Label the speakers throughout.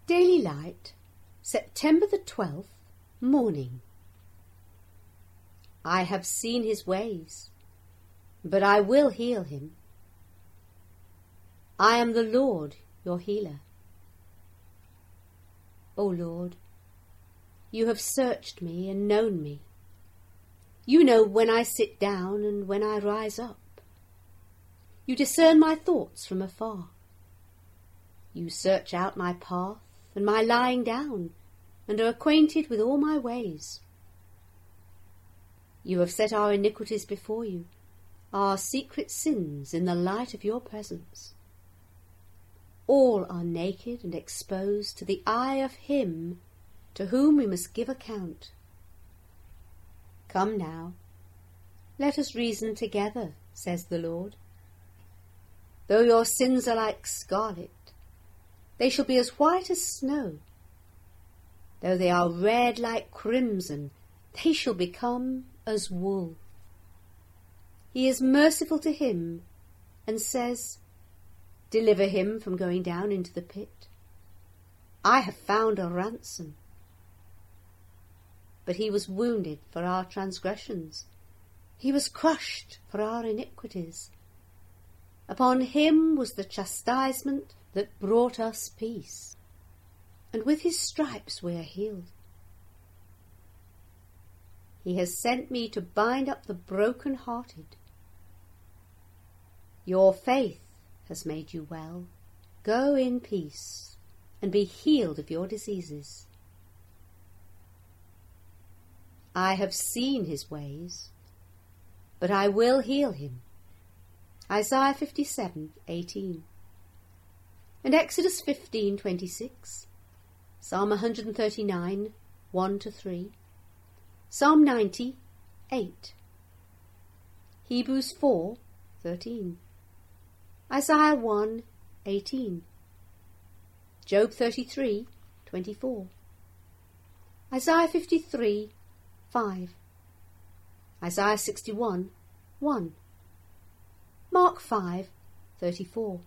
Speaker 1: Daily Light, September the 12th, morning. I have seen his ways, but I will heal him. I am the Lord, your healer. O Lord, you have searched me and known me. You know when I sit down and when I rise up. You discern my thoughts from afar. You search out my path and my lying down, and are acquainted with all my ways. You have set our iniquities before you, our secret sins in the light of your presence. All are naked and exposed to the eye of him to whom we must give account. Come now, let us reason together, says the Lord. Though your sins are like scarlet, they shall be as white as snow. Though they are red like crimson, they shall become as wool. He is merciful to him and says, deliver him from going down into the pit. I have found a ransom. But he was wounded for our transgressions. He was crushed for our iniquities. Upon him was the chastisement that brought us peace, and with his stripes we are healed. He has sent me to bind up the broken-hearted. Your faith has made you well. Go in peace and be healed of your diseases. I have seen his ways, but I will heal him. Isaiah 57:18. And Exodus 15:26, Psalm 139, 1-3, Psalm 90, 8, Hebrews 4:13, Isaiah 1:18, Job 33:24, Isaiah 53:5, Isaiah 61:1, Mark 5:34.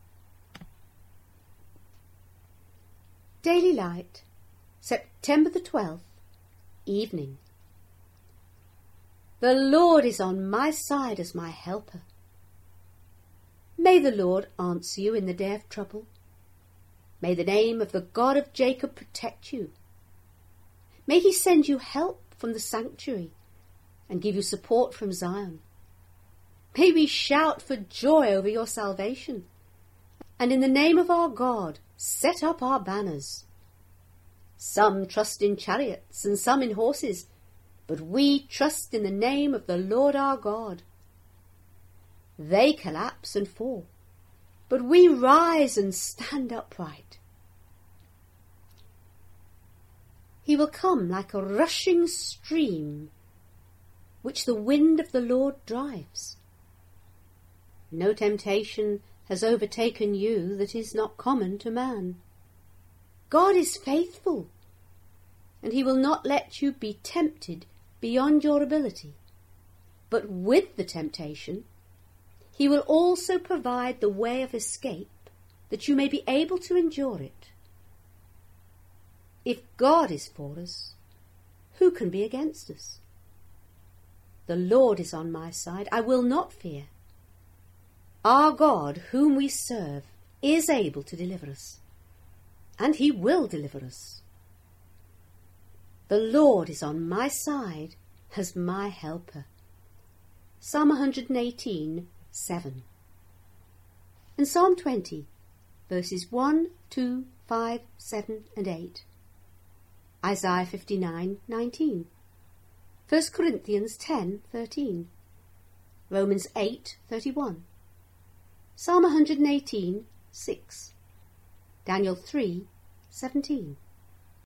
Speaker 1: Daily Light, September the 12th, evening. The Lord is on my side as my helper. May the Lord answer you in the day of trouble. May the name of the God of Jacob protect you. May he send you help from the sanctuary and give you support from Zion. May we shout for joy over your salvation, and in the name of our God set up our banners. Some trust in chariots and some in horses, but we trust in the name of the Lord our God. They collapse and fall, but we rise and stand upright. He will come like a rushing stream, which the wind of the Lord drives. No temptation has overtaken you that is not common to man. God is faithful, and he will not let you be tempted beyond your ability. But with the temptation, he will also provide the way of escape, that you may be able to endure it. If God is for us, who can be against us? The Lord is on my side, I will not fear. Our God, whom we serve, is able to deliver us, and he will deliver us. The Lord is on my side as my helper. Psalm 118:7. And Psalm 20, verses 1, 2, 5, 7 and 8. Isaiah 59:19. 1 Corinthians 10:13. Romans 8:31. Psalm 118:6. Daniel 3:17.